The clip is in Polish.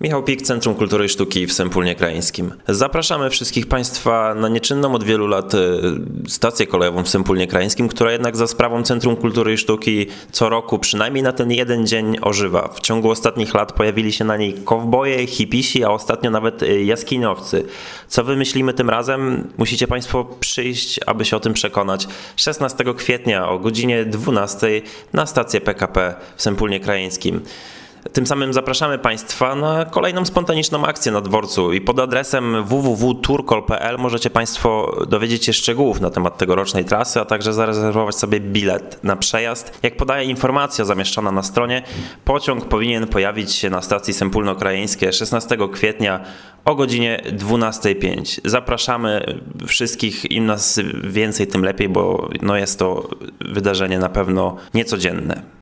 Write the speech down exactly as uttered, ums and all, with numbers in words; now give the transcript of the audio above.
Michał Pik, Centrum Kultury i Sztuki w Sępólnie Krajeńskim. Zapraszamy wszystkich Państwa na nieczynną od wielu lat stację kolejową w Sępólnie Krajeńskim, która jednak za sprawą Centrum Kultury i Sztuki co roku, przynajmniej na ten jeden dzień, ożywa. W ciągu ostatnich lat pojawili się na niej kowboje, hipisi, a ostatnio nawet jaskiniowcy. Co wymyślimy tym razem? Musicie Państwo przyjść, aby się o tym przekonać. szesnastego kwietnia o godzinie dwunastej na stację P K P w Sępólnie Krajeńskim. Tym samym zapraszamy Państwa na kolejną spontaniczną akcję na dworcu i pod adresem w w w kropka turkol kropka p l możecie Państwo dowiedzieć się szczegółów na temat tegorocznej trasy, a także zarezerwować sobie bilet na przejazd. Jak podaje informacja zamieszczona na stronie, pociąg powinien pojawić się na stacji Sępólno-Krajeńskie szesnastego kwietnia o godzinie dwunastej pięć. Zapraszamy wszystkich, im nas więcej, tym lepiej, bo no jest to wydarzenie na pewno niecodzienne.